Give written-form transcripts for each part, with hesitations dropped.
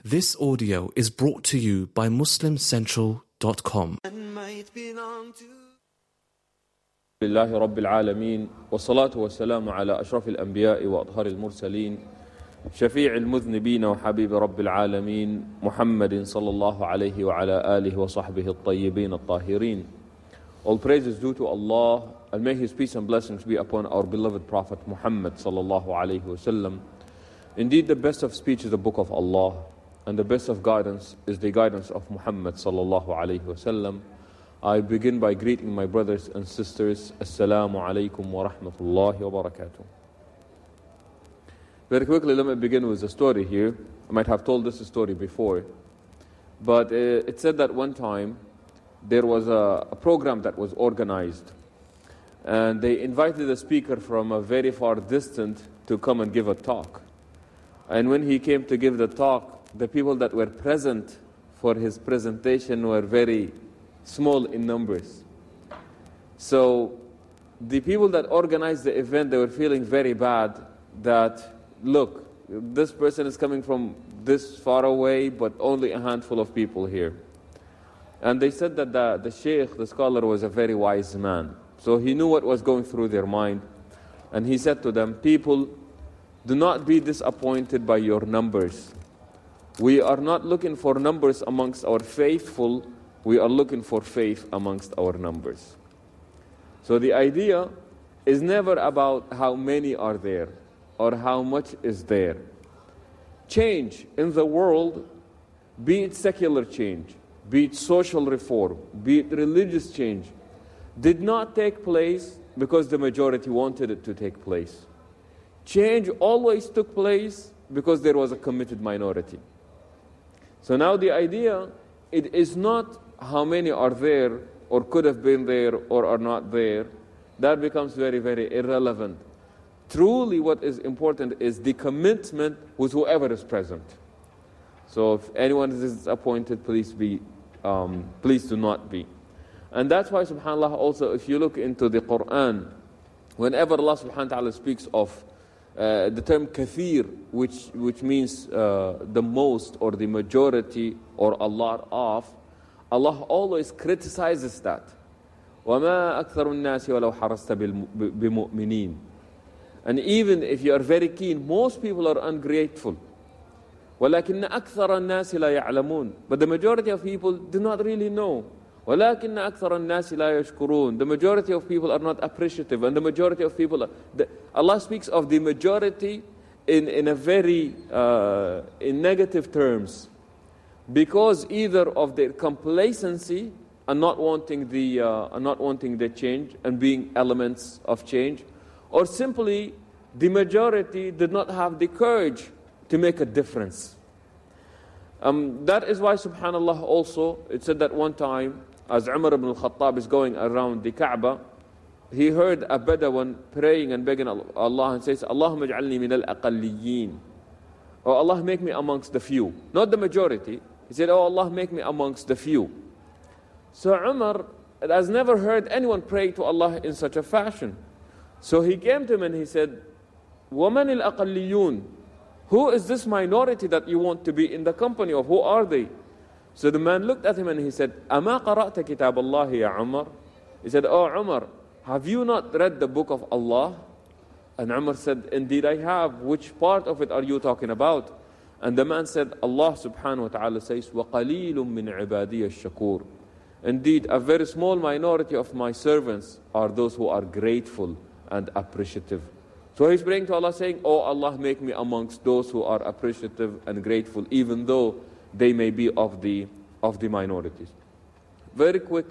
This audio is brought to you by MuslimCentral.com. لله رب العالمين والصلاة والسلام على أشرف الأنبياء وأطهر المرسلين شفيع المذنبين وحبيب رب العالمين محمد صلى الله عليه وعلى آله وصحبه الطيبين الطاهرين. All praise is due to Allah, and may His peace and blessings be upon our beloved Prophet Muhammad sallallahu alayhi wasallam. Indeed, the best of speech is the book of Allah, and the best of guidance is the guidance of Muhammad sallallahu alayhi wasallam. I begin by greeting my brothers and sisters. Assalamu alaikum wa rahmatullahi wa barakatuh. Very quickly, let me begin with a story here. I might have told this story before, but it said that one time there was a program that was organized, and they invited a speaker from a very far distance to come and give a talk. And when he came to give the talk, the people that were present for his presentation were very small in numbers. So the people that organized the event, they were feeling very bad that, look, this person is coming from this far away, but only a handful of people here. And they said that the sheikh, the scholar, was a very wise man. So he knew what was going through their mind. And he said to them, people, do not be disappointed by your numbers. We are not looking for numbers amongst our faithful, we are looking for faith amongst our numbers. So the idea is never about how many are there or how much is there. Change in the world, be it secular change, be it social reform, be it religious change, did not take place because the majority wanted it to take place. Change always took place because there was a committed minority. So now the idea, it is not how many are there or could have been there or are not there. That becomes very, very irrelevant. Truly what is important is the commitment with whoever is present. So if anyone is disappointed, please do not be. And that's why, subhanAllah, also if you look into the Quran, whenever Allah subhanahu wa ta'ala speaks of the term kathir, which means the most or the majority or a lot of, Allah always criticizes that. وَمَا أَكْثَرُ النَّاسِ وَلَوْ حَرَصْتَ بِمُؤْمِنِينَ. And even if you are very keen, most people are ungrateful. وَلَكِنَّ أَكْثَرَ النَّاسِ لَا يَعْلَمُونَ. But the majority of people do not really know. وَلَكِنَّ أَكْثَرَ النَّاسِ لَا يَشْكُرُونَ. The majority of people are not appreciative, and the majority of people Allah speaks of the majority in a very in negative terms, because either of their complacency and not wanting the change and being elements of change, or simply the majority did not have the courage to make a difference. That is why, subhanAllah, also it said that one time, as Umar ibn al-Khattab is going around the Kaaba, he heard a Bedouin praying and begging Allah and says, Allahumma ij'alni min al-aqalliyin. Oh Allah, make me amongst the few, not the majority. He said, oh Allah, make me amongst the few. So Umar has never heard anyone pray to Allah in such a fashion. So he came to him and he said, وَمَنِ الْأَقَلِّيُّونَ. Who is this minority that you want to be in the company of? Who are they? So the man looked at him and he said, أَمَا قَرَأْتَ كِتَابَ اللَّهِ يَا عُمَرْ. He said, oh Umar, have you not read the book of Allah? And Umar said, indeed I have. Which part of it are you talking about? And the man said, Allah subhanahu wa ta'ala says, وَقَلِيلٌ مِّنْ عِبَادِيَ الشَّكُورِ. Indeed, a very small minority of my servants are those who are grateful and appreciative. So he's praying to Allah saying, oh Allah, make me amongst those who are appreciative and grateful, even though they may be of the minorities. Very quick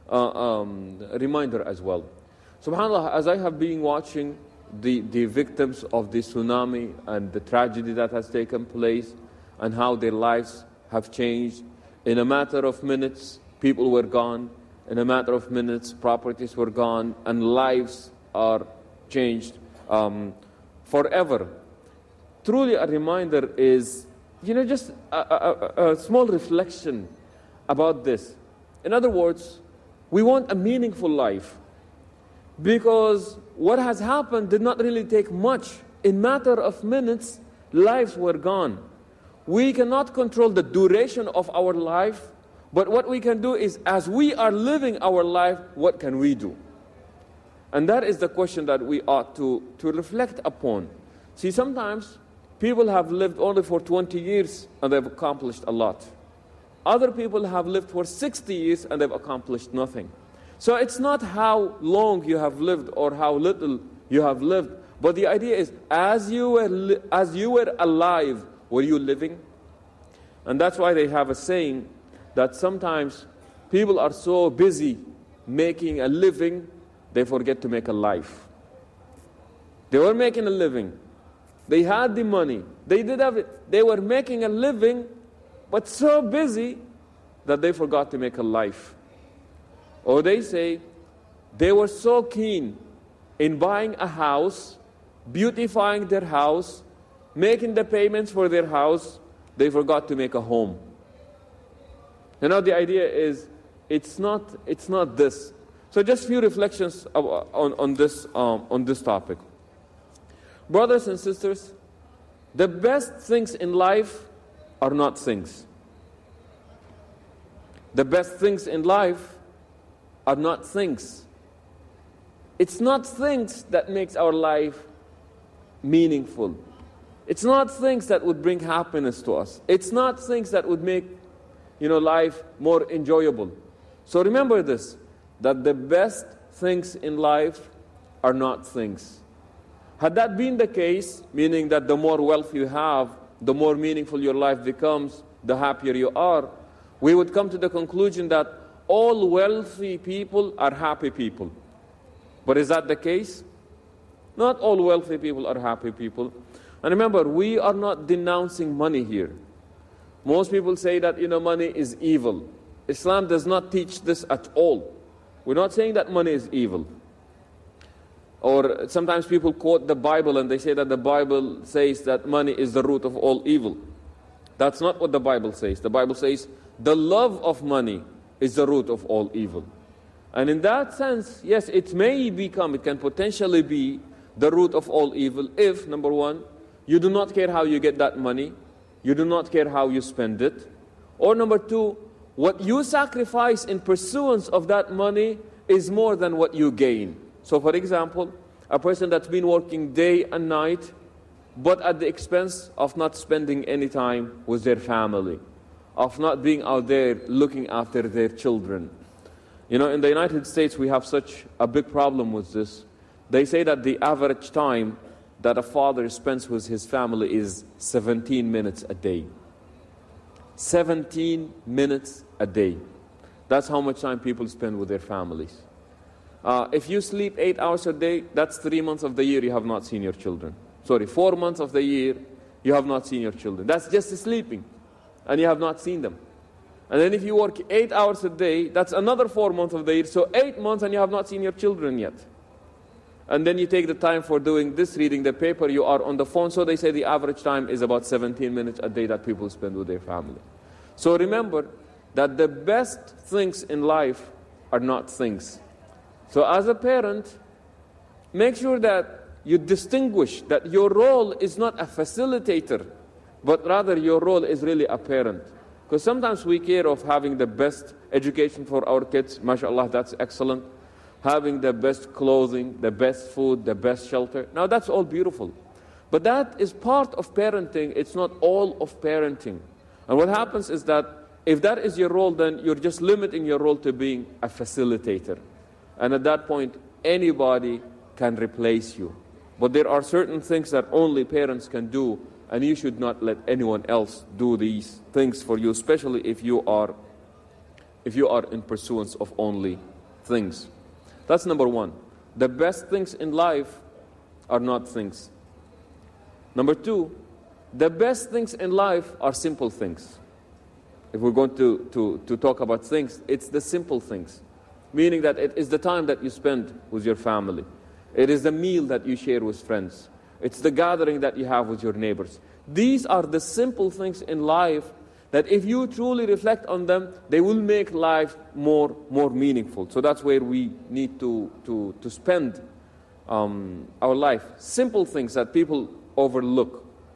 reminder as well. SubhanAllah, as I have been watching the victims of the tsunami and the tragedy that has taken place and how their lives have changed, in a matter of minutes, people were gone. In a matter of minutes, properties were gone, and lives are changed forever. Truly a reminder is, just a small reflection about this. In other words, we want a meaningful life, because what has happened did not really take much. In matter of minutes, lives were gone. we cannot control the duration of our life, but what we can do is, as we are living our life, what can we do? And that is the question that we ought to reflect upon. See, sometimes people have lived only for 20 years and they've accomplished a lot. Other people have lived for 60 years and they've accomplished nothing. So it's not how long you have lived or how little you have lived, but the idea is, as you were alive, were you living? And that's why they have a saying that sometimes people are so busy making a living, they forget to make a life. They were making a living. They had the money. They did have it. They were making a living, but so busy that they forgot to make a life. Or they say they were so keen in buying a house, beautifying their house, making the payments for their house, they forgot to make a home. You know, the idea is, it's not this. So just a few reflections on this topic. Brothers and sisters, the best things in life are not things. The best things in life are not things. It's not things that makes our life meaningful. It's not things that would bring happiness to us. It's not things that would make, life more enjoyable. So remember this, that the best things in life are not things. Had that been the case, meaning that the more wealth you have, the more meaningful your life becomes, the happier you are, we would come to the conclusion that all wealthy people are happy people. But is that the case? Not all wealthy people are happy people. And remember, we are not denouncing money here. Most people say that, money is evil. Islam does not teach this at all. We're not saying that money is evil. Or sometimes people quote the Bible and they say that the Bible says that money is the root of all evil. That's not what the Bible says. The Bible says the love of money is the root of all evil. And in that sense, yes, it can potentially be the root of all evil if, number one, you do not care how you get that money, you do not care how you spend it, or number two, what you sacrifice in pursuance of that money is more than what you gain. So for example, a person that's been working day and night, but at the expense of not spending any time with their family, of not being out there looking after their children. In the United States, we have such a big problem with this. They say that the average time that a father spends with his family is 17 minutes a day. 17 minutes a day. That's how much time people spend with their families. If you sleep 8 hours a day, that's 3 months of the year you have not seen your children. 4 months of the year you have not seen your children. That's just sleeping, and you have not seen them. And then if you work 8 hours a day, that's another 4 months of the year, so 8 months and you have not seen your children yet. And then you take the time for doing this, reading the paper, you are on the phone, so they say the average time is about 17 minutes a day that people spend with their family. So remember that the best things in life are not things. So as a parent, make sure that you distinguish that your role is not a facilitator, but rather your role is really a parent. Because sometimes we care of having the best education for our kids, mashallah, that's excellent. Having the best clothing, the best food, the best shelter. Now that's all beautiful. But that is part of parenting, it's not all of parenting. And what happens is that if that is your role, then you're just limiting your role to being a facilitator. And at that point, anybody can replace you. But there are certain things that only parents can do, and you should not let anyone else do these things for you, especially if you are in pursuance of only things. That's number one. The best things in life are not things. Number two, the best things in life are simple things. If we're going to talk about things, it's the simple things. Meaning that it is the time that you spend with your family. It is the meal that you share with friends. It's the gathering that you have with your neighbors. These are the simple things in life that if you truly reflect on them, they will make life more meaningful. So that's where we need to spend our life. Simple things that people overlook.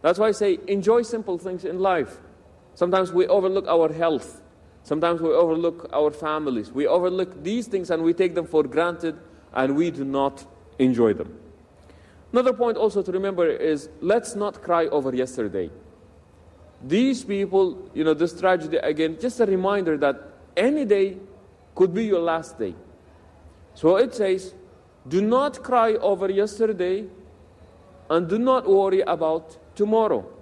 That's why I say enjoy simple things in life. Sometimes we overlook our health. Sometimes we overlook our families. We overlook these things and we take them for granted and we do not enjoy them. Another point also to remember is let's not cry over yesterday. These people, this tragedy again, just a reminder that any day could be your last day. So it says, do not cry over yesterday and do not worry about tomorrow.